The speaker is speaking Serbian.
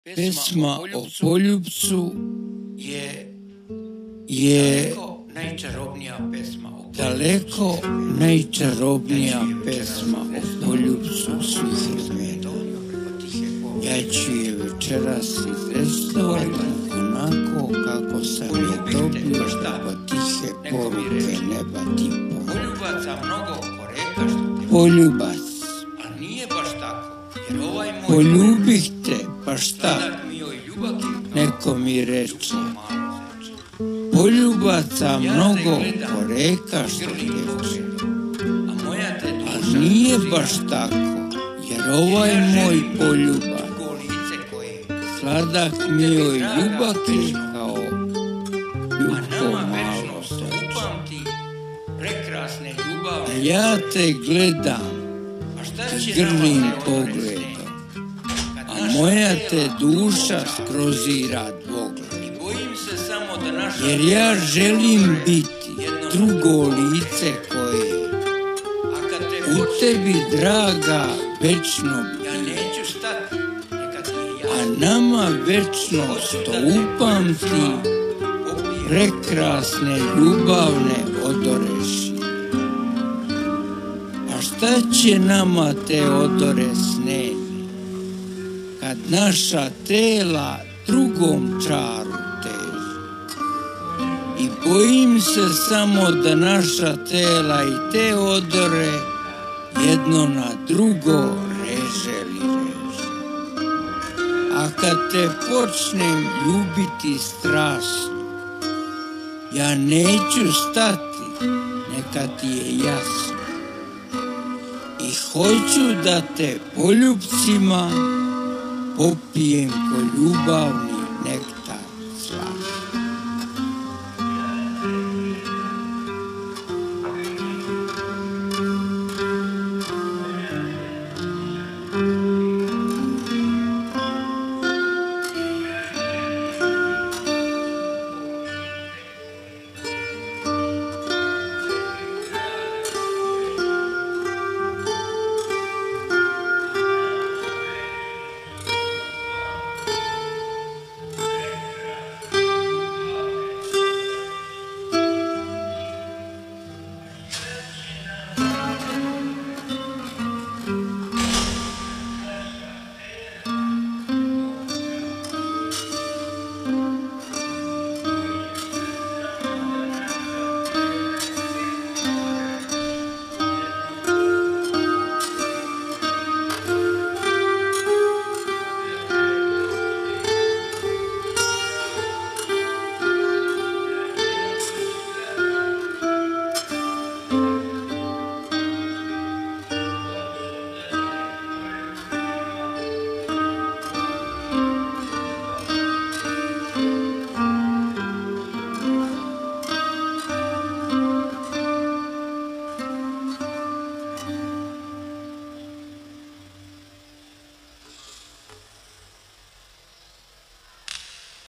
Pesma o poljubcu je daleko najčarobnija pesma o poljubcu svih vremena. Ja ću je večeras izrestovati onako kako sam je dobio po tihe poruke neba tipa. Poljubac, poljubih te, pa šta? Neko mi reče, poljubaca mnogo ko reka što teče. A nije baš tako, jer ovaj moj poljubac sladak mi joj ljubaki kao ljubko malo teče. A ja te gledam i grlim pogledom, a moja te duša skrozira dvogled. Jer ja želim biti drugo lice koje u tebi, draga, večno bije, a nama večnost upamti prekrasne ljubavne odoreši. A šta će nama te odore sneni, kad naša tela drugom čaru teži? I bojim se samo da naša tela i te odore jedno na drugo reže li reže. A kad te počnem ljubiti strašno, ja neću stati, neka ti je jasno. I hoću da te poljubcima popijem ko ljubavni nektar.